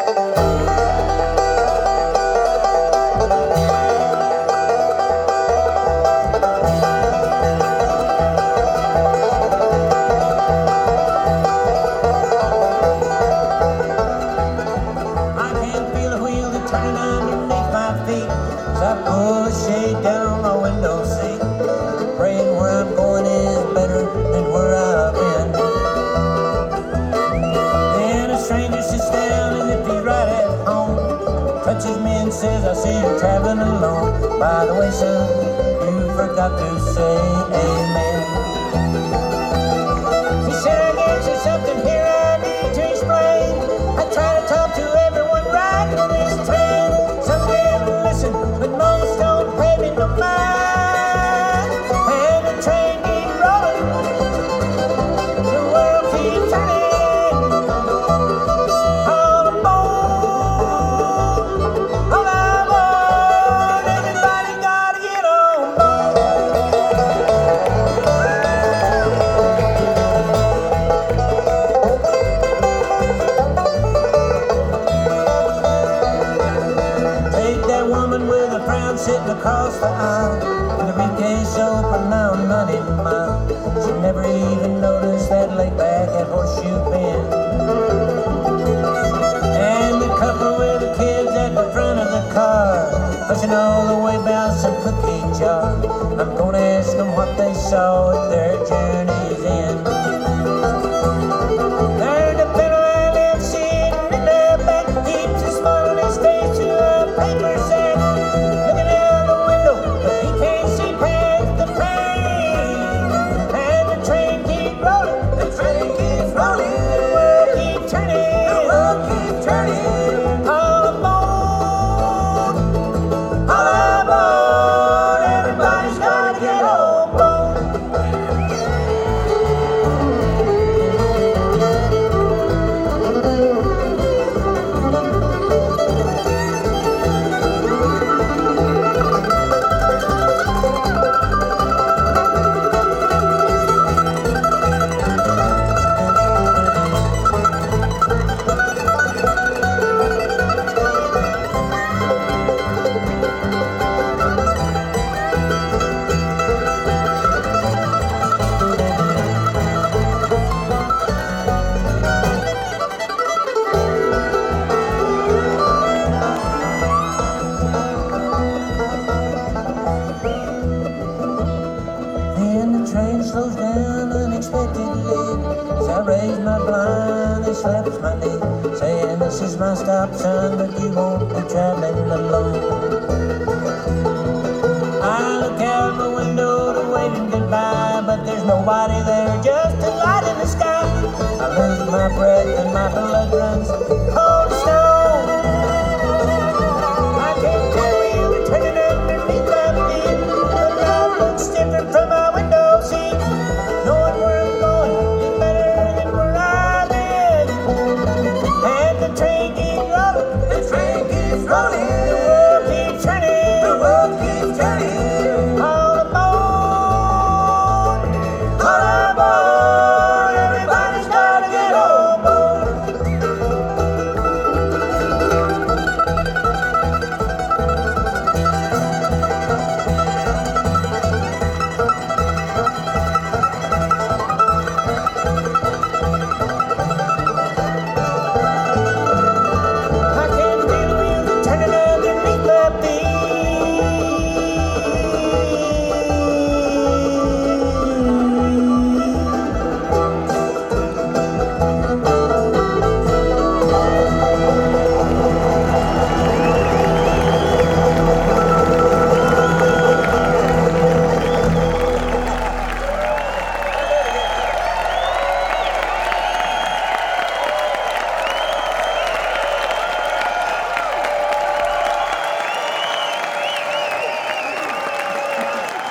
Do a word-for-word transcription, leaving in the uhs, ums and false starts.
Says I see you traveling alone. By the way, son, you forgot to say amen. He said, I guess there's something here I need to explain. I try to talk to everyone riding this train. Some will listen, but most don't pay me no mind. And the train keeps rolling, the world keeps turning. Sitting across the aisle with a briefcase open, now money mile. She never even noticed that laid back at Horseshoe Bend. And the couple with the kids at the front of the car, pushing all the way about some cookie jar. I'm gonna ask them what they saw at their journey's end. There's the fellow I left sitting in the back, keeps a smile on his face to a paper sack. Slows down unexpectedly as I raise my blind and slaps my knee, saying this is my stop, son, but you won't be traveling alone. I look out my window to wave him goodbye, but there's nobody there, just a light in the sky. I lose my breath and my blood runs